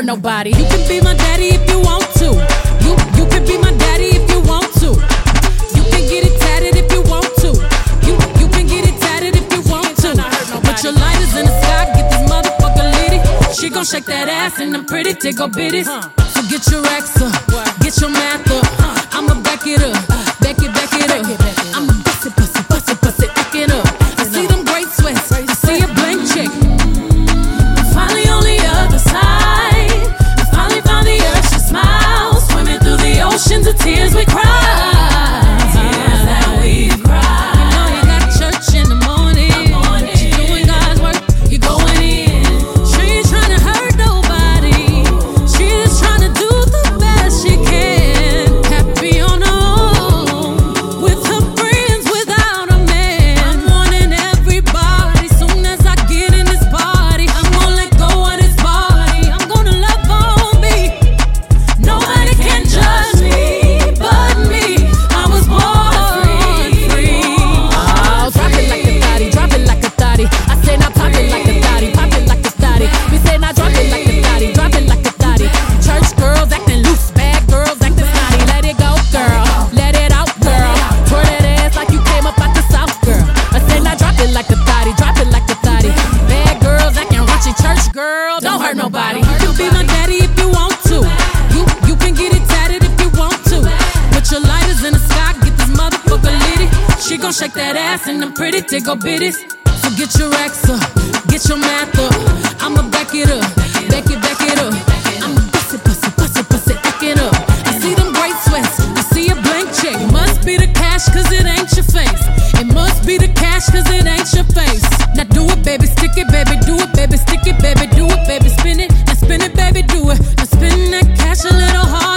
nobody. You can be my daddy if you want to. You can be my daddy if you want to. You can get it tatted if you want to. You can get it tatted if you want to. Put your lighters in the sky, get this motherfucker litty. She gon' shake that ass and them pretty tickle bitties. So get your racks up, get your math up. I'ma back it up, back it up. I'ma bust it, back it up. I see them great sweats, I see a blank check. I'm finally on the other side. I finally found the urge to smile. Swimming through the oceans of tears we cry. Tears that we cry. You know you got church in the morning. But you doing God's work, you going in. She ain't tryna hurt nobody. She just tryna do the best she can. Happy on her own, with her friends, without a man. I'm wanting everybody. Soon as I get in this party, I'm gonna let go of this body. I'm gonna love on me. Nobody can judge me but me. I was born free. Oh, drop it like a thotty, drop it like a thotty. I say now pop it like a thotty, pop it like a thotty. We say now drop it like a thotty, drop it like a thotty. Church girls acting loose, bad girls acting snotty. Let it go, girl, let it out, girl. Twirl that ass like you came up out the south, girl. I say now drop it like a thotty, drop it like a thotty. Bad girls acting raunchy, church girl, don't hurt nobody. You be my daddy if you want to. You can get it tatted if you want to. Put your lighters in the sky, get this motherfucker litty. She gon' shake that ass and them pretty tickle bitties. So get your racks up, get your math up. I'ma back it up, back it up. I'ma bust it, back it up. I see them great sweats, I see a blank check. It must be the cash cause it ain't your face. It must be the cash cause it ain't your face. Now do it, baby, stick it, baby, do it, baby, stick it, baby, do it, baby, spin it. Now spin it, baby, do it. Now spin that cash a little harder.